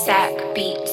Sack Beats.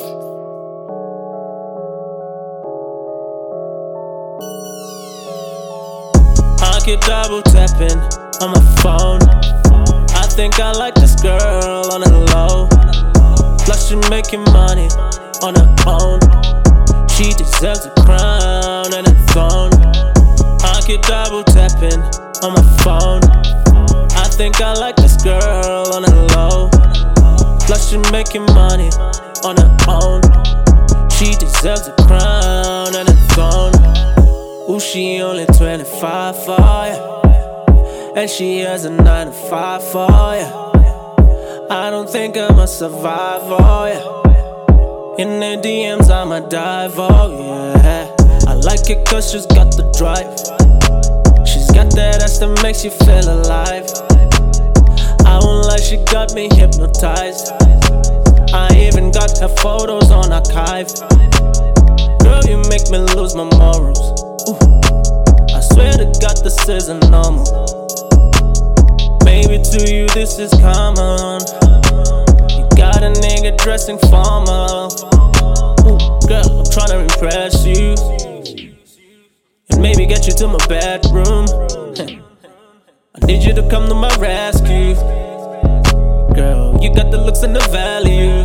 I keep double tapping on my phone. I think I like this girl on the low. Plus she making money on her own. She deserves a crown and a throne. I keep double tapping on my phone. I think I like this girl on the low. Plus she making money on her own. She deserves a crown and a throne. Ooh, she only 25 for ya, and she has a 9 to 5 for ya. I don't think I'ma survive, oh yeah. In the DMs I'ma dive, oh yeah. I like it cause she's got the drive. She's got that ass that makes you feel alive. I won't lie, she got me hypnotized. I even got her photos on archive. Girl, you make me lose my morals. Ooh. I swear to God, this isn't normal. Maybe to you this is common. You got a nigga dressing formal. Ooh, girl, I'm tryna impress you, and maybe get you to my bedroom. I need you to come to my rescue. Girl, you got the looks and the value.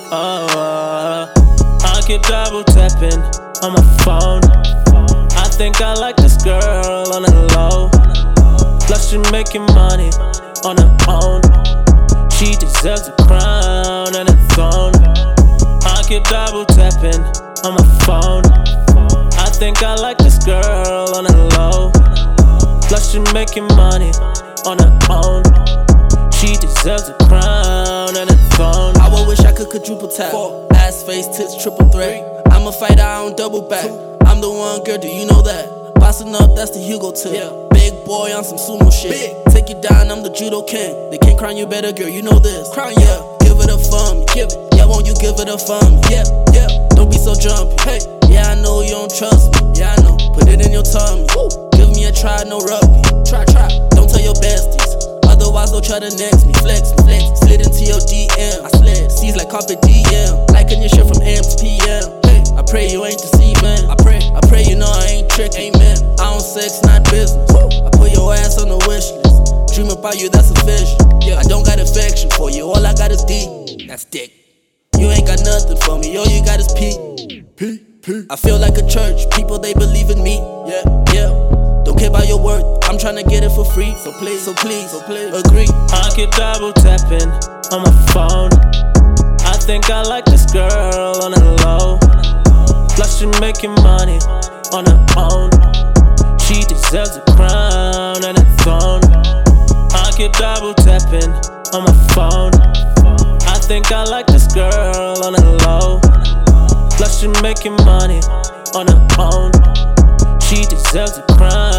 I keep double tapping on my phone. I think I like this girl on the low. Plus she making money on her own. She deserves a crown and a throne. I keep double tapping on my phone. I think I like this girl on the low. Plus she making money on her own. She deserves a crown and a throne. I would wish I could quadruple tap. Ass, face, tits, triple threat. I'm a fighter, I don't double back. I'm the one, girl, do you know that? Bossing up, that's the Hugo tip. Big boy on some sumo shit. Take you down, I'm the judo king. They can't crown you better, girl, you know this. Crown, yeah, give it up for me. Give it, yeah, won't you give it up for me? Yeah, yeah, don't be so jumpy. Hey, yeah, I know you don't trust me. Yeah, I know, put it in your tummy. Give me a try, no rugby. Try, don't tell your besties. Otherwise, they'll try to next me. Flex, slid into your DM. I slid, C's like carpet DM. Liking your shit from AM to PM. Hey, I pray you ain't deceiving. I pray you know I ain't tricking. Amen. I don't sex, not business. I put your ass on the wish list. Dream about you, that's official. Yeah, I don't got affection for you. All I got is D. That's dick. You ain't got nothing for me. All you got is P. I feel like a church. People, they believe in me. Yeah. Don't care about your worth, I'm tryna get it for free. So please, agree. I keep double tapping on my phone. I think I like this girl on the low. Plus she making money on her own. She deserves a crown and a throne. I keep double tapping on my phone. I think I like this girl on the low. Plus she making money on her own. She deserves a crown